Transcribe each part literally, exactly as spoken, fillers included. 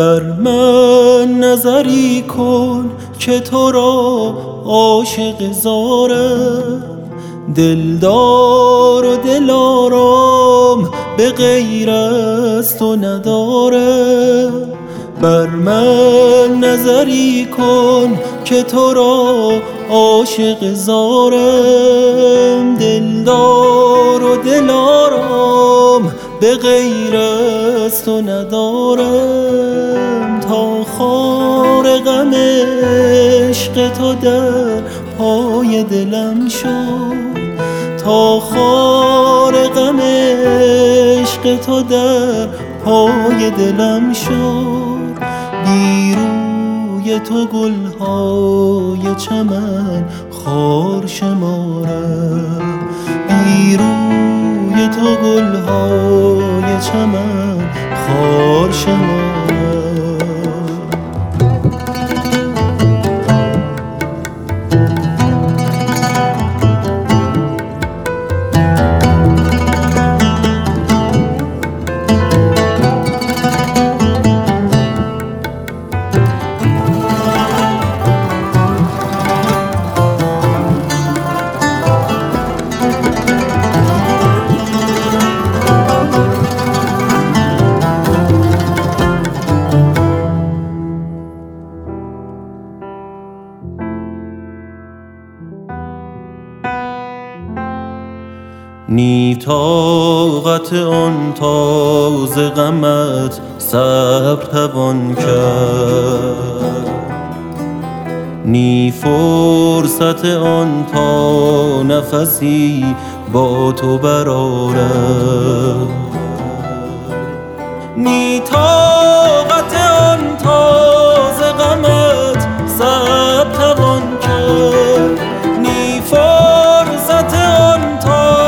بر من نظری کن که تو را عاشق زارم، دلدار و دلارام به غیر از تو ندارم. بر من نظری کن که تو را عاشق زارم، دلدار و دلارام به غیر از تو ندارم. تا خار غم عشق تو در پای دلم شد، تا خار غم عشق تو در پای دلم شد. بی روی تو گلهای چمن خار شمارم، بی روی تو گلهای چمن خار شمارم. نی طاقت آن تازه غمت صبر توان کرد، نی فرصت آن تا نفسی با تو برآرم. نی طاقت آن تازه غمت صبر توان کرد، نی فرصت آن تا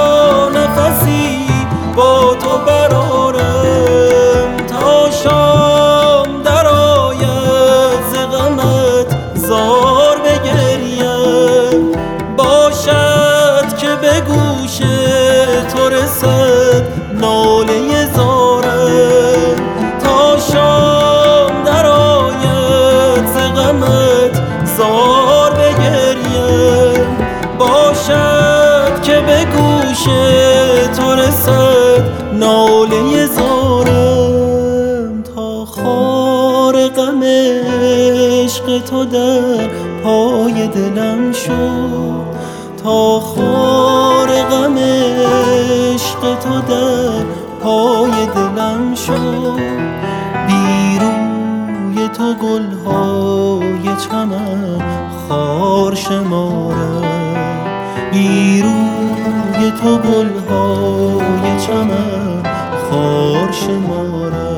با تو برآرم. تا شام در آید ز غمت زار بگریم، باشد که به گوش تو رسد ناله زارم. تا شام در آید ز غمت زار بگریم، باشد که به گوش تو رسد ناله زارم. تا خار غم عشق تو در پای دلم شد، تا خار غم عشق تو در پای دلم شد. بی روی تو گلهای چمن خار شمارم، بی روی تو گلهای چمن خار شمارم.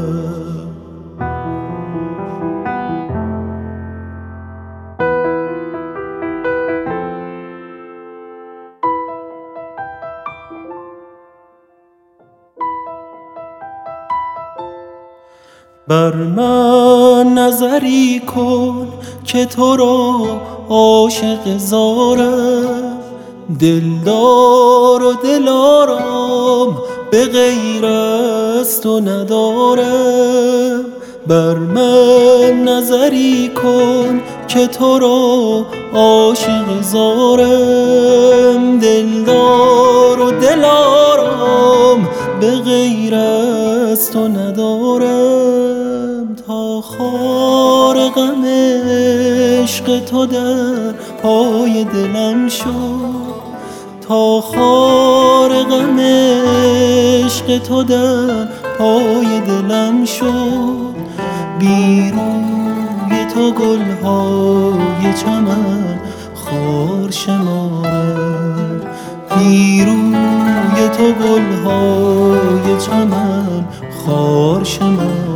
بر من نظری کن که تو را عاشق زارم، دلدار و دلارام به غیر از تو ندارم. بر من نظری کن که تو را عاشق زارم، دلدار و دلارام به غیر از تو ندارم. تا خار غم عشق تو در پای دلم شد، تا خار غم عشق تو در پای دلم شد. بی روی تو گلهای چمن خار شمارم، بی روی تو گلهای چمن خار شمارم.